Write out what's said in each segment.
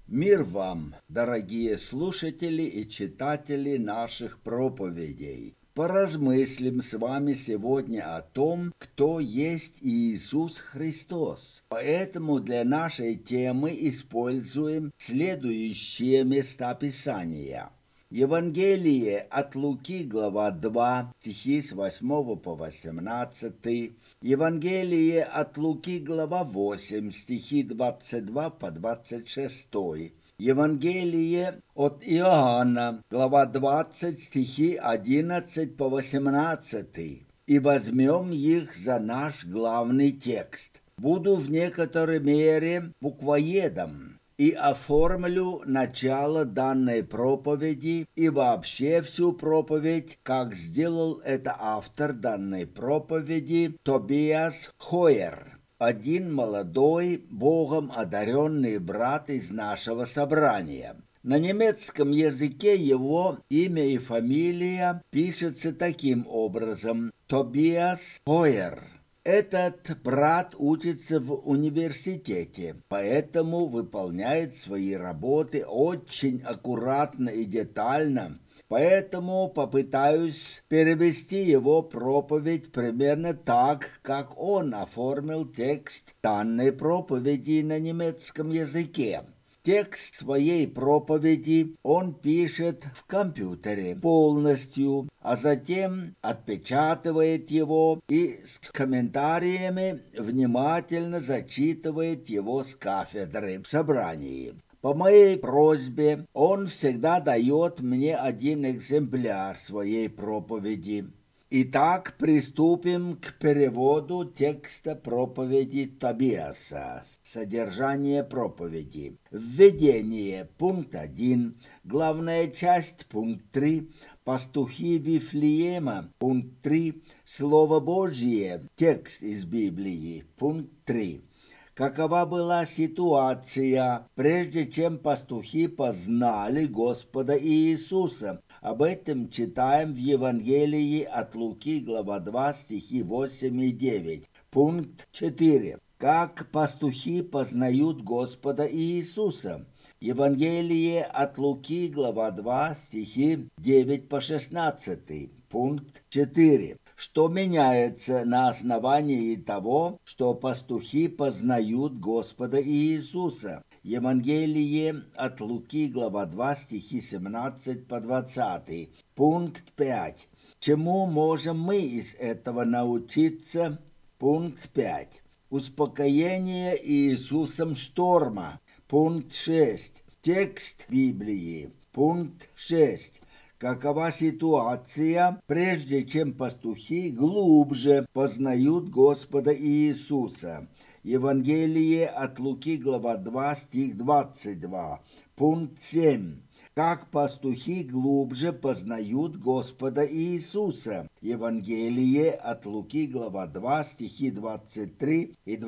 Мир вам, дорогие слушатели и читатели наших проповедей. Поразмыслим с вами сегодня о том, кто есть Иисус Христос. Поэтому для нашей темы используем следующие места Писания. Евангелие от Луки, глава 2, стихи с 8 по 18. Евангелие от Луки, глава 8, стихи 22 по 26. Евангелие от Иоанна, глава 20, стихи 11 по 18. И возьмем их за наш главный текст. Буду в некоторой мере буквоедом и оформлю начало данной проповеди и вообще всю проповедь, как сделал это автор данной проповеди Тобиас Хойер, один молодой, Богом одаренный брат из нашего собрания. На немецком языке его имя и фамилия пишется таким образом: Тобиас Хойер. Этот брат учится в университете, поэтому выполняет свои работы очень аккуратно и детально. Поэтому попытаюсь перевести его проповедь примерно так, как он оформил текст данной проповеди на немецком языке. Текст своей проповеди он пишет в компьютере полностью, а затем отпечатывает его и с комментариями внимательно зачитывает его с кафедры в собрании. По моей просьбе он всегда дает мне один экземпляр своей проповеди. Итак, приступим к переводу текста проповеди Тобиаса. Содержание проповеди. Введение. Пункт 1. Главная часть. Пункт 3. Пастухи Вифлеема. Пункт 3. Слово Божье. Текст из Библии. Пункт 3. Какова была ситуация, прежде чем пастухи познали Господа Иисуса? Об этом читаем в Евангелии от Луки, глава 2, стихи 8 и 9. Пункт 4. Как пастухи познают Господа Иисуса? Евангелие от Луки, глава 2, стихи 9 по 16. Пункт 4. Что меняется на основании того, что пастухи познают Господа Иисуса? Евангелие от Луки, глава 2, стихи 17 по 20. Пункт 5. Чему можем мы из этого научиться? Пункт 5. Успокоение Иисусом шторма. Пункт 6. Текст Библии. Пункт 6. Какова ситуация, прежде чем пастухи глубже познают Господа Иисуса? Евангелие от Луки, глава 2, стих 22. Пункт 7. Как пастухи глубже познают Господа Иисуса? Евангелие от Луки, глава 2, стихи 23 и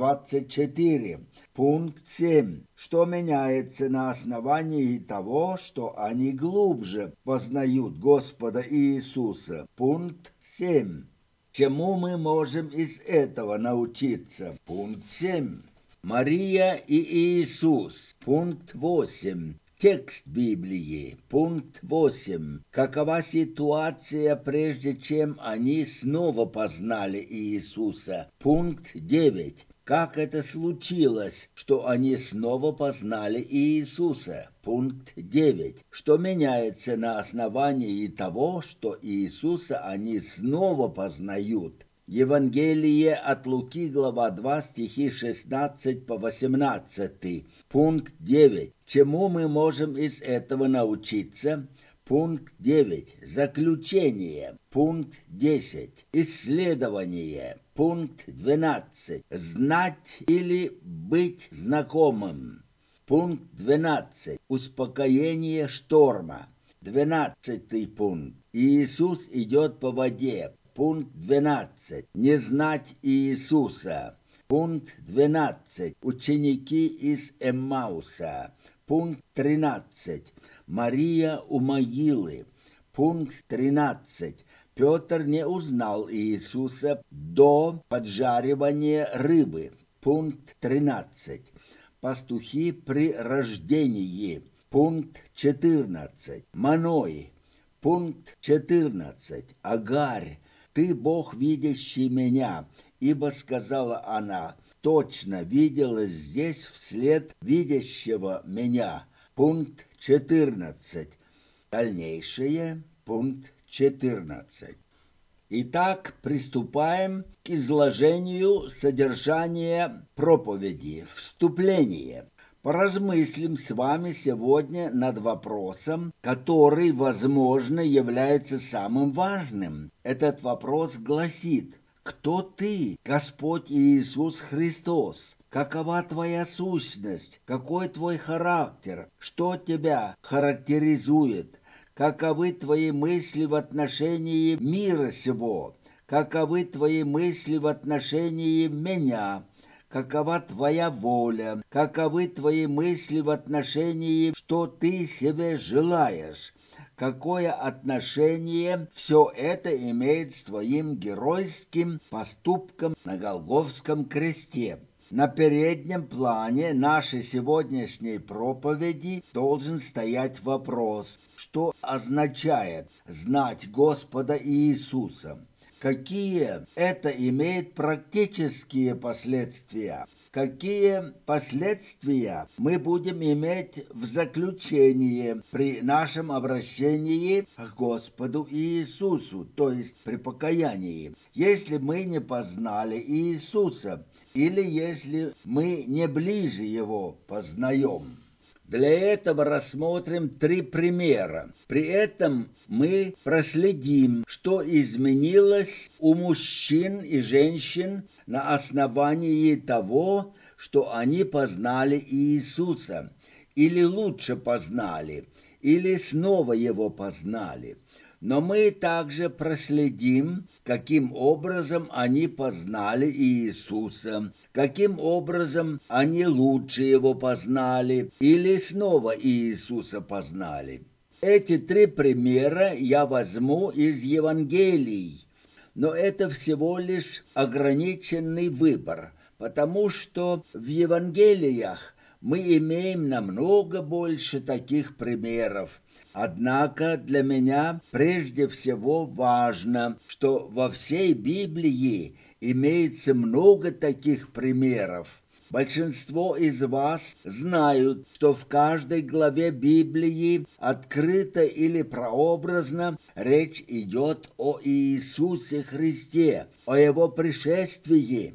24. Пункт 7. Что меняется на основании того, что они глубже познают Господа Иисуса? Пункт 7. Чему мы можем из этого научиться? Пункт 7. Мария и Иисус. Пункт 8. Текст Библии. Пункт 8. Какова ситуация, прежде чем они снова познали Иисуса? Пункт 9. Как это случилось, что они снова познали Иисуса? Пункт 9. Что меняется на основании того, что Иисуса они снова познают? Евангелие от Луки, глава 2, стихи 16 по 18. Пункт 9. Чему мы можем из этого научиться? Пункт 9. Заключение. Пункт 10. Исследование. Пункт 12. Знать или быть знакомым. Пункт 12. Успокоение шторма. 12 пункт. Иисус идет по воде. Пункт 12. Не знать Иисуса. Пункт 12. Ученики из Эммауса. Пункт 13. Мария у могилы. Пункт 13. Петр не узнал Иисуса до поджаривания рыбы. Пункт 13. пастухи при рождении. Пункт 14. Маной. Пункт 14. Агарь, ты Бог, видящий меня, ибо сказала она, точно виделась здесь вслед видящего меня. Пункт 14. Дальнейшее. Пункт 14. Итак, приступаем к изложению содержания проповеди. Вступление. Поразмыслим с вами сегодня над вопросом, который, возможно, является самым важным. Этот вопрос гласит: кто ты, Господь Иисус Христос? Какова твоя сущность? Какой твой характер? Что тебя характеризует? Каковы твои мысли в отношении мира сего? Каковы твои мысли в отношении меня? Какова твоя воля? Каковы твои мысли в отношении, что ты себе желаешь? Какое отношение все это имеет с твоим геройским поступком на Голгофском кресте? На переднем плане нашей сегодняшней проповеди должен стоять вопрос, что означает знать Господа Иисуса. Какие это имеет практические последствия? Какие последствия мы будем иметь в заключении при нашем обращении к Господу Иисусу, то есть при покаянии, если мы не познали Иисуса, или если мы не ближе Его познаем? Для этого рассмотрим 3 примера. При этом мы проследим, что изменилось у мужчин и женщин на основании того, что они познали Иисуса, или лучше познали, или снова Его познали. Но мы также проследим, каким образом они познали Иисуса, каким образом они лучше Его познали или снова Иисуса познали. Эти 3 примера я возьму из Евангелий, но это всего лишь ограниченный выбор, потому что в Евангелиях мы имеем намного больше таких примеров. Однако для меня прежде всего важно, что во всей Библии имеется много таких примеров. Большинство из вас знают, что в каждой главе Библии открыто или прообразно речь идет о Иисусе Христе, о Его пришествии.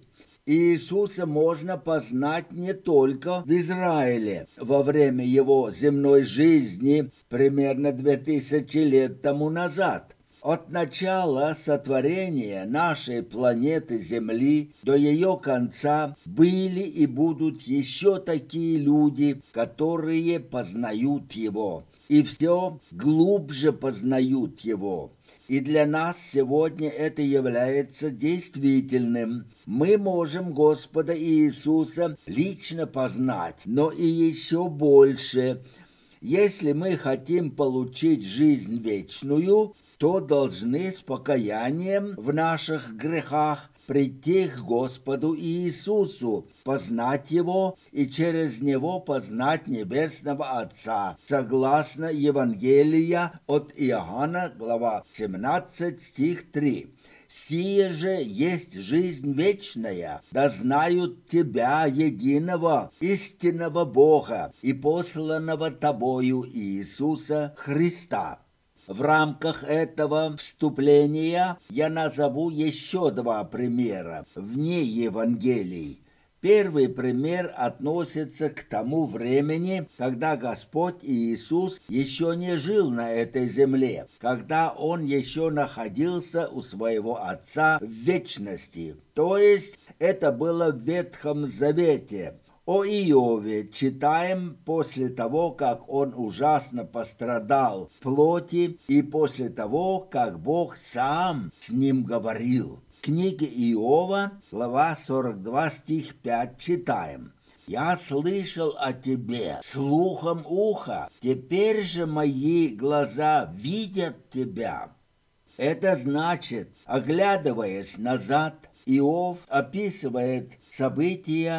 Иисуса можно познать не только в Израиле во время Его земной жизни примерно 2000 лет тому назад. От начала сотворения нашей планеты Земли до ее конца были и будут еще такие люди, которые познают Его, и все глубже познают Его. И для нас сегодня это является действительным. Мы можем Господа Иисуса лично познать, но и еще больше. Если мы хотим получить жизнь вечную, то должны с покаянием в наших грехах прийти к Господу Иисусу, познать Его и через Него познать Небесного Отца, согласно Евангелия от Иоанна, глава 17, стих 3. «Сие же есть жизнь вечная, да знают Тебя, единого, истинного Бога и посланного Тобою Иисуса Христа». В рамках этого вступления я назову еще 2 примера вне Евангелий. Первый пример относится к тому времени, когда Господь Иисус еще не жил на этой земле, когда Он еще находился у Своего Отца в вечности. То есть это было в Ветхом Завете. О Иове читаем после того, как он ужасно пострадал в плоти и после того, как Бог сам с ним говорил. В книге Иова, глава 42, стих 5 читаем. «Я слышал о тебе слухом уха, теперь же мои глаза видят тебя». Это значит, оглядываясь назад, Иов описывает события,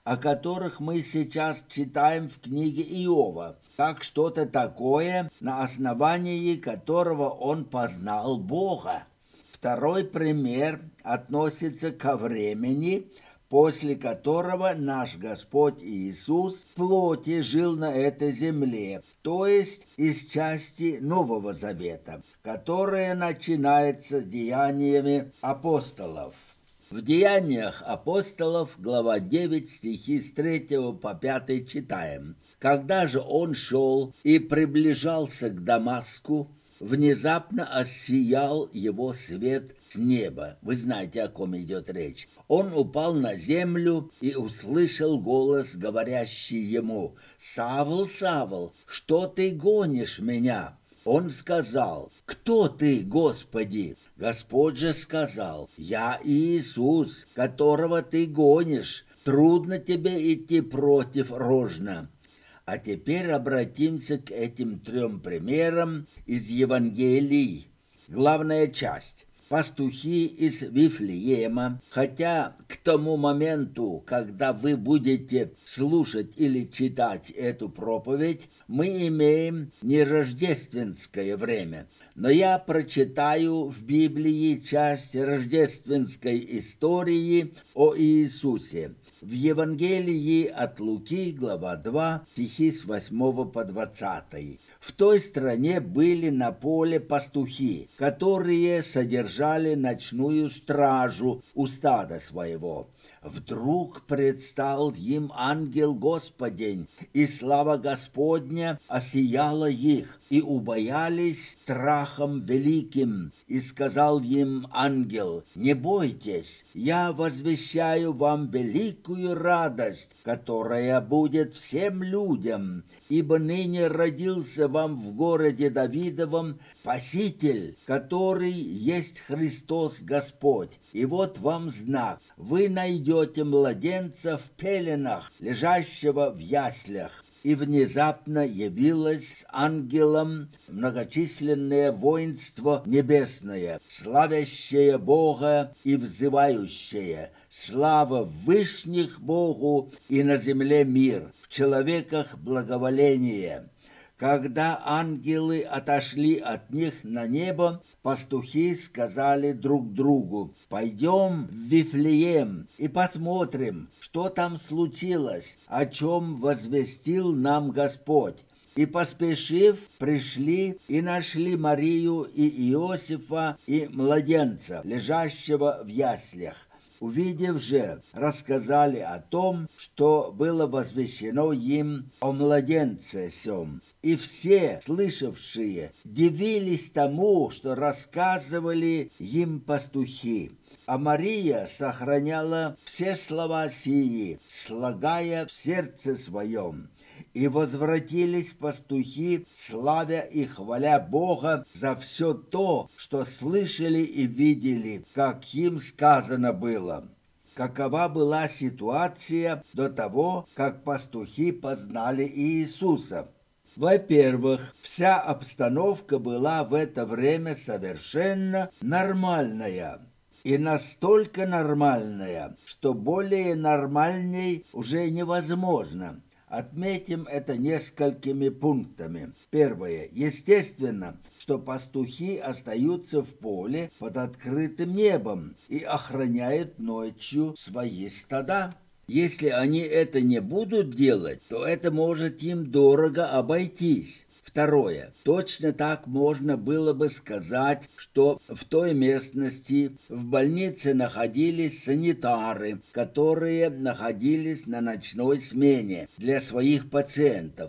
о которых мы сейчас читаем в книге Иова, как что-то такое, на основании которого он познал Бога. Второй пример относится ко времени, после которого наш Господь Иисус в плоти жил на этой земле, то есть из части Нового Завета, которая начинается с деяниями апостолов. В Деяниях апостолов, глава 9, стихи с 3 по 5 читаем. «Когда же он шел и приближался к Дамаску, внезапно осиял его свет с неба». Вы знаете, о ком идет речь. Он упал на землю и услышал голос, говорящий ему: «Савл, Савл, что ты гонишь меня?» Он сказал: «Кто ты, Господи?» Господь же сказал: «Я Иисус, которого ты гонишь. Трудно тебе идти против рожна». А теперь обратимся к этим 3 примерам из Евангелий. Главная часть. Пастухи из Вифлеема, хотя к тому моменту, когда вы будете слушать или читать эту проповедь, мы имеем не рождественское время, но я прочитаю в Библии часть рождественской истории о Иисусе. В Евангелии от Луки, глава 2, стихи с 8 по 20. В той стране были на поле пастухи, которые содержали ночную стражу у стада своего. Вдруг предстал им ангел Господень, и слава Господня осияла их, и убоялись страхом великим. И сказал им ангел: «Не бойтесь, я возвещаю вам великую радость, которая будет всем людям, ибо ныне родился вам в городе Давидовом Спаситель, который есть Христос Господь. И вот вам знак: вы найдете младенца в пеленах, лежащего в яслях». И внезапно явилось с ангелом многочисленное воинство небесное, славящее Бога и взывающее: «Слава в вышних Богу, и на земле мир, в человеках благоволение». Когда ангелы отошли от них на небо, пастухи сказали друг другу: «Пойдем в Вифлеем и посмотрим, что там случилось, о чем возвестил нам Господь». И, поспешив, пришли и нашли Марию и Иосифа и младенца, лежащего в яслях. Увидев же, рассказали о том, что было возвещено им о младенце сем. И все, слышавшие, дивились тому, что рассказывали им пастухи. А Мария сохраняла все слова сии, слагая в сердце своем. И возвратились пастухи, славя и хваля Бога за все то, что слышали и видели, как им сказано было. Какова была ситуация до того, как пастухи познали Иисуса? Во-первых, вся обстановка была в это время совершенно нормальная. И настолько нормальная, что более нормальней уже невозможно. Отметим это несколькими пунктами. Первое. Естественно, что пастухи остаются в поле под открытым небом и охраняют ночью свои стада. Если они это не будут делать, то это может им дорого обойтись. Второе. Точно так можно было бы сказать, что в той местности в больнице находились санитары, которые находились на ночной смене для своих пациентов.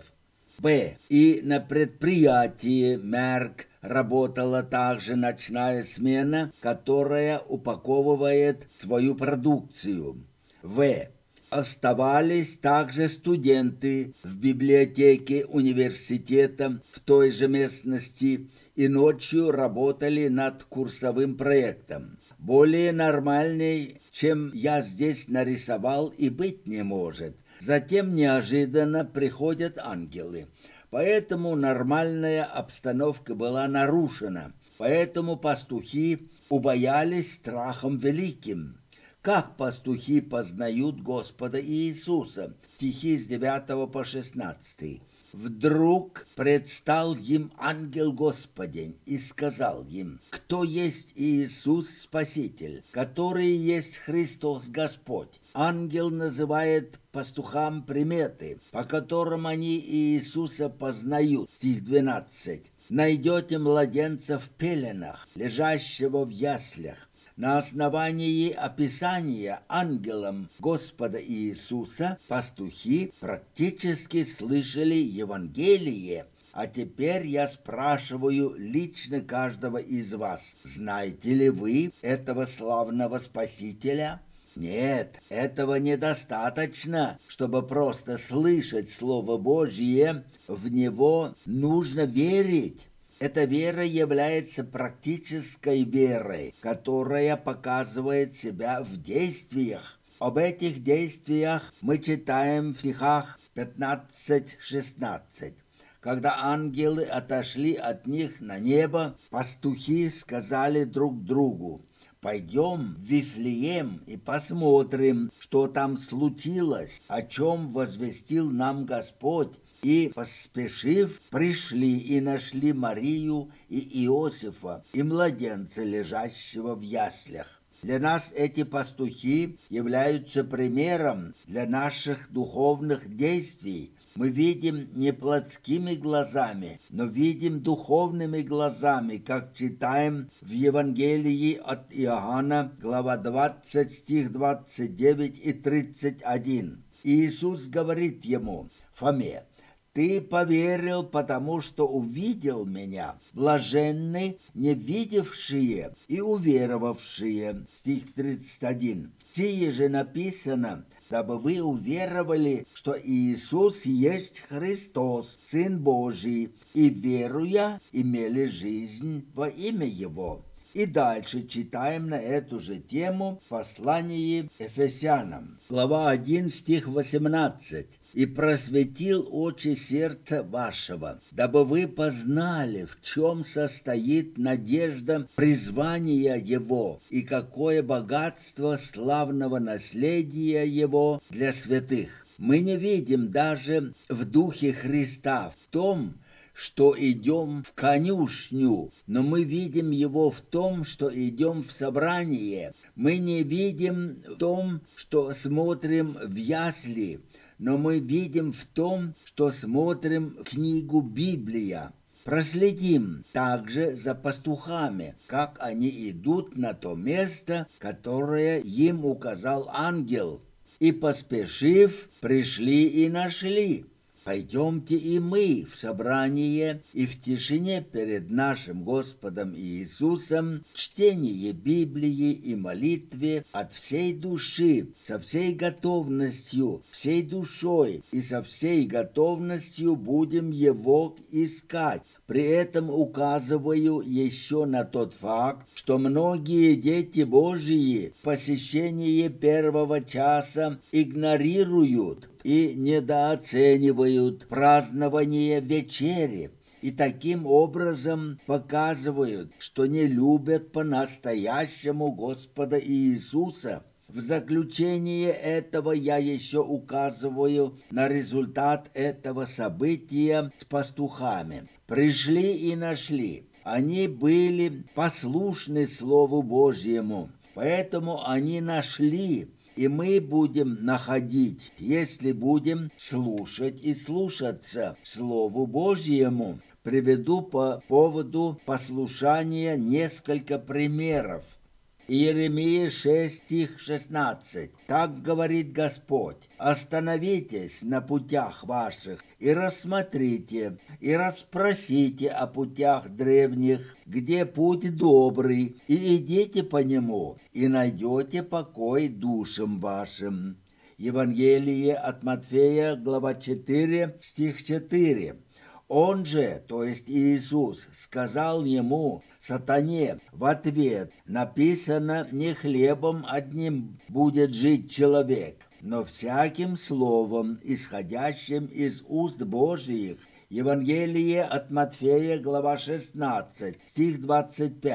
Б. И на предприятии Мерк работала также ночная смена, которая упаковывает свою продукцию. В. Оставались также студенты в библиотеке университета в той же местности и ночью работали над курсовым проектом. Более нормальной, чем я здесь нарисовал, и быть не может. Затем неожиданно приходят ангелы. Поэтому нормальная обстановка была нарушена. Поэтому пастухи убоялись страхом великим. Как пастухи познают Господа Иисуса? Стихи с 9 по 16. Вдруг предстал им ангел Господень и сказал им: «Кто есть Иисус Спаситель, который есть Христос Господь?» Ангел называет пастухам приметы, по которым они Иисуса познают. Стих 12. «Найдете младенца в пеленах, лежащего в яслях». На основании описания ангелом Господа Иисуса пастухи практически слышали Евангелие. А теперь я спрашиваю лично каждого из вас: знаете ли вы этого славного Спасителя? Нет, этого недостаточно, чтобы просто слышать Слово Божье, в него нужно верить. Эта вера является практической верой, которая показывает себя в действиях. Об этих действиях мы читаем в стихах 15-16. Когда ангелы отошли от них на небо, пастухи сказали друг другу: «Пойдем в Вифлеем и посмотрим, что там случилось, о чем возвестил нам Господь». И, поспешив, пришли и нашли Марию и Иосифа, и младенца, лежащего в яслях. Для нас эти пастухи являются примером для наших духовных действий. Мы видим не плотскими глазами, но видим духовными глазами, как читаем в Евангелии от Иоанна, глава 20, стих 29 и 31. Иисус говорит ему, Фоме: «Ты поверил, потому что увидел меня. Блаженны не видевшие и уверовавшие». Стих 31. Сие же написано, дабы вы уверовали, что Иисус есть Христос, Сын Божий, и, веруя, имели жизнь во имя Его. И дальше читаем на эту же тему в послании Ефесянам. Глава 1, стих 18. «И просветил очи сердца вашего, дабы вы познали, в чем состоит надежда призвания Его, и какое богатство славного наследия Его для святых». Мы не видим даже в Духе Христа в том, что идем в конюшню, но мы видим его в том, что идем в собрание. Мы не видим в том, что смотрим в ясли, но мы видим в том, что смотрим книгу Библия. Проследим также за пастухами, как они идут на то место, которое им указал ангел. И, поспешив, пришли и нашли. Пойдемте и мы в собрание и в тишине перед нашим Господом Иисусом, чтение Библии и молитве от всей души, со всей готовностью, всей душой и со всей готовностью будем Его искать. При этом указываю еще на тот факт, что многие дети Божьи посещение первого часа игнорируют и недооценивают празднование вечери, и таким образом показывают, что не любят по-настоящему Господа Иисуса. В заключение этого я еще указываю на результат этого события с пастухами. Пришли и нашли. Они были послушны Слову Божьему, поэтому они нашли. И мы будем находить, если будем слушать и слушаться Слову Божьему. Приведу по поводу послушания несколько примеров. Иеремия 6, стих 16. «Так говорит Господь: остановитесь на путях ваших и рассмотрите, и расспросите о путях древних, где путь добрый, и идите по нему, и найдете покой душам вашим». Евангелие от Матфея, глава 4, стих 4. Он же, то есть Иисус, сказал ему, сатане, в ответ: написано, не хлебом одним будет жить человек, но всяким словом, исходящим из уст Божиих. Евангелие от Матфея, глава 16, стих 25.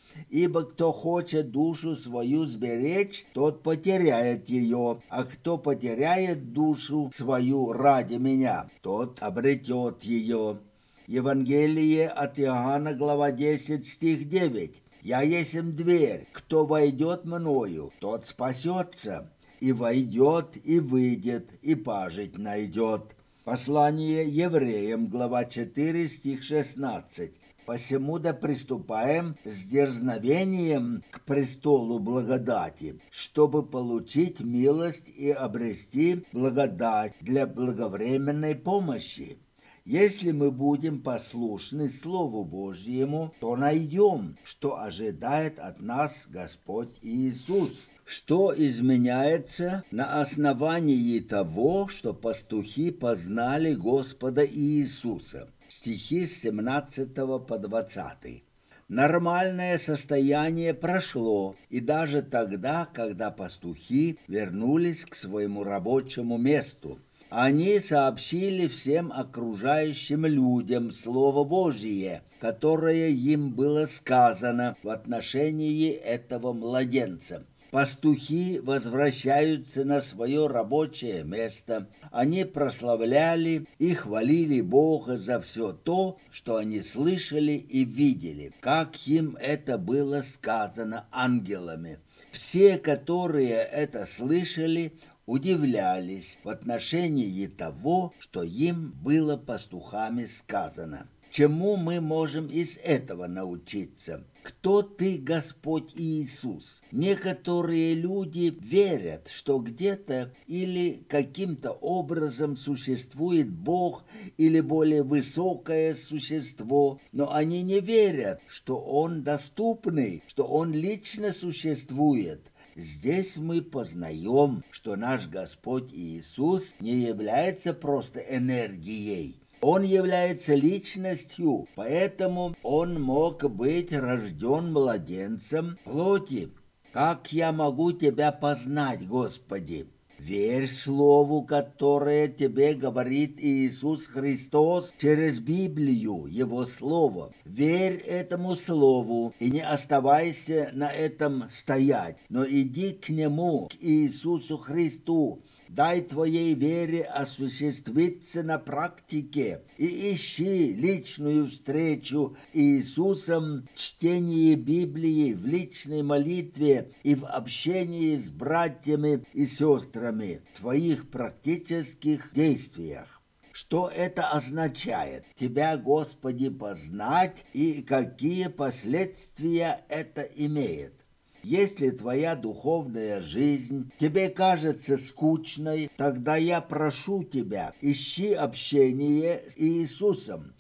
Ибо кто хочет душу свою сберечь, тот потеряет ее, а кто потеряет душу свою ради меня, тот обретет ее». Евангелие от Иоанна, глава 10, стих 9. «Я есмь дверь, кто войдет мною, тот спасется, и войдет, и выйдет, и пажить найдет». Послание евреям, глава 4, стих 16. «Посему да приступаем с дерзновением к престолу благодати, чтобы получить милость и обрести благодать для благовременной помощи». Если мы будем послушны Слову Божьему, то найдем, что ожидает от нас Господь Иисус, что изменяется на основании того, что пастухи познали Господа Иисуса. Стихи с 17 по 20. Нормальное состояние прошло, и даже тогда, когда пастухи вернулись к своему рабочему месту. Они сообщили всем окружающим людям Слово Божие, которое им было сказано в отношении этого младенца. Пастухи возвращаются на свое рабочее место. Они прославляли и хвалили Бога за все то, что они слышали и видели, как им это было сказано ангелами. Все, которые это слышали, удивлялись в отношении того, что им было пастухами сказано. Чему мы можем из этого научиться? Кто ты, Господь Иисус? Некоторые люди верят, что где-то или каким-то образом существует Бог или более высокое существо, но они не верят, что Он доступный, что Он лично существует. Здесь мы познаем, что наш Господь Иисус не является просто энергией. Он является личностью, поэтому Он мог быть рожден младенцем плоти. Как я могу Тебя познать, Господи? Верь Слову, которое тебе говорит Иисус Христос через Библию, Его Слово. Верь этому Слову и не оставайся на этом стоять, но иди к Нему, к Иисусу Христу. Дай твоей вере осуществиться на практике и ищи личную встречу с Иисусом в чтении Библии, в личной молитве и в общении с братьями и сестрами в твоих практических действиях. Что это означает? Тебя, Господи, познать и какие последствия это имеет? Если твоя духовная жизнь тебе кажется скучной, тогда я прошу тебя, ищи общение с Иисусом.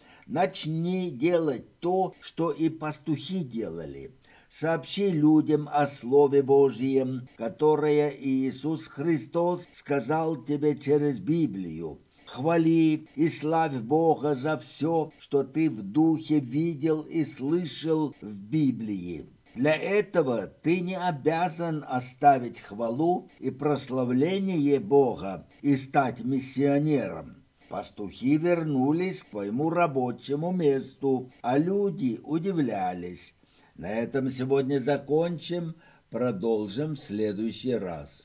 Начни делать то, что и пастухи делали. Сообщи людям о Слове Божьем, которое Иисус Христос сказал тебе через Библию. Хвали и славь Бога за все, что ты в духе видел и слышал в Библии. Для этого ты не обязан оставить хвалу и прославление Бога и стать миссионером. Пастухи вернулись к своему рабочему месту, а люди удивлялись. На этом сегодня закончим, продолжим в следующий раз.